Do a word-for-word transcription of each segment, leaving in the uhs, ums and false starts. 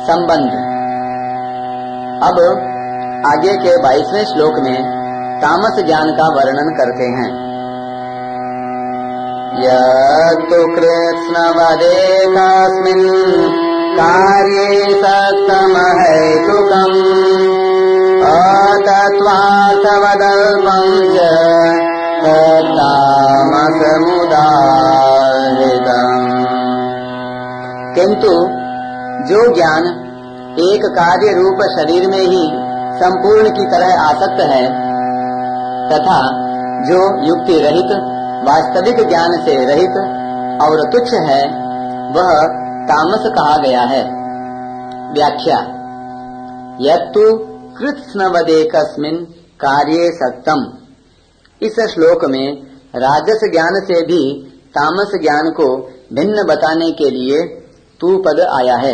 संबंध। अब आगे के बाईसवें श्लोक में तामस ज्ञान का वर्णन करते हैं। यत्तु कृत्स्नवदेकस्मिन् कार्ये सक्तमहैतुकम् अतत्त्वार्थवदल्पं च तत्तामसमुदाहृतम्। किंतु जो ज्ञान एक कार्य रूप शरीर में ही संपूर्ण की तरह आसक्त है तथा जो युक्ति रहित वास्तविक ज्ञान से रहित और तुच्छ है वह तामस कहा गया है। व्याख्या। यत्तु कृत्स्नवदेकस्मिन् कार्ये सक्तम्। इस श्लोक में राजस ज्ञान से भी तामस ज्ञान को भिन्न बताने के लिए तू पद आया है।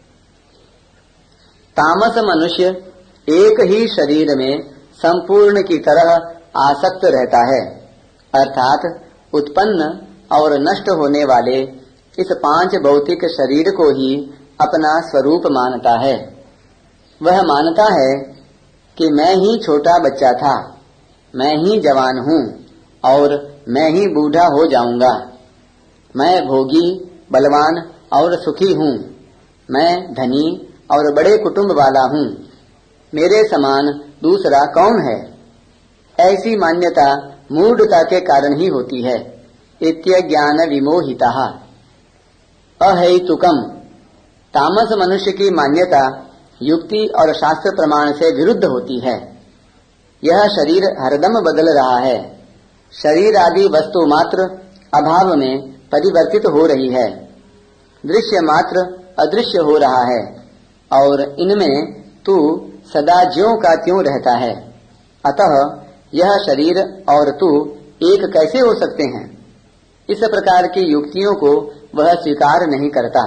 तामस मनुष्य एक ही शरीर में संपूर्ण की तरह आसक्त रहता है, अर्थात उत्पन्न और नष्ट होने वाले इस पांच भौतिक शरीर को ही अपना स्वरूप मानता है। वह मानता है कि मैं ही छोटा बच्चा था, मैं ही जवान हूँ और मैं ही बूढ़ा हो जाऊंगा। मैं भोगी, बलवान और सुखी हूँ। मैं धनी और बड़े कुटुंब वाला हूँ। मेरे समान दूसरा कौन है? ऐसी मान्यता मूढ़ता के कारण ही होती है। इत्यज्ञान विमोहितः। अहैतुकम्। तामस मनुष्य की मान्यता युक्ति और शास्त्र प्रमाण से विरुद्ध होती है। यह शरीर हरदम बदल रहा है। शरीर आदि वस्तु मात्र अभाव में परिवर्तित हो रही है। दृश्य मात्र अदृश्य हो रहा है और इनमें तू सदा ज्यों का त्यों रहता है। अतः यह शरीर और तू एक कैसे हो सकते हैं? इस प्रकार की युक्तियों को वह स्वीकार नहीं करता।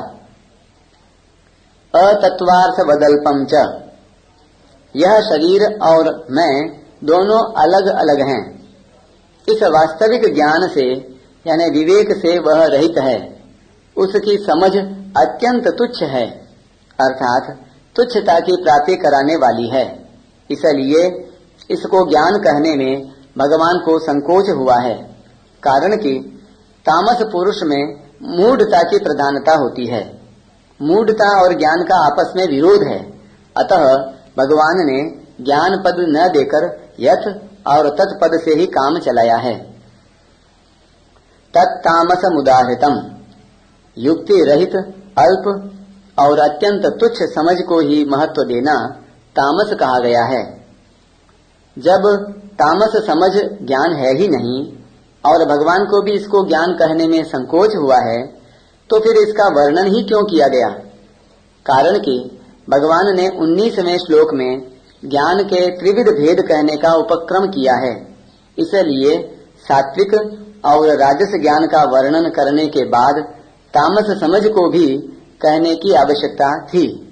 अतत्त्वार्थवदल्पं च। यह शरीर और मैं दोनों अलग अलग हैं। इस वास्तविक ज्ञान से यानी विवेक से वह रहित है। उसकी समझ अत्यंत तुच्छ है, अर्थात तुच्छता की प्राप्ति कराने वाली है। इसलिए इसको ज्ञान कहने में भगवान को संकोच हुआ है, कारण कि तामस पुरुष में मूढ़ता की प्रधानता होती है। मूढ़ता और ज्ञान का आपस में विरोध है। अतः भगवान ने ज्ञान पद न देकर यथ और तत्पद से ही काम चलाया है। तत्तामसमुदाहृतम्। युक्ति रहित अल्प और अत्यंत तुच्छ समझ को ही महत्व देना तामस कहा गया है। जब तामस समझ ज्ञान है ही नहीं और भगवान को भी इसको ज्ञान कहने में संकोच हुआ है तो फिर इसका वर्णन ही क्यों किया गया? कारण कि भगवान ने उन्नीसवें श्लोक में ज्ञान के त्रिविध भेद कहने का उपक्रम किया है। इसलिए सात्विक और राजस ज्ञान का वर्णन करने के बाद तामस समझ को भी कहने की आवश्यकता थी।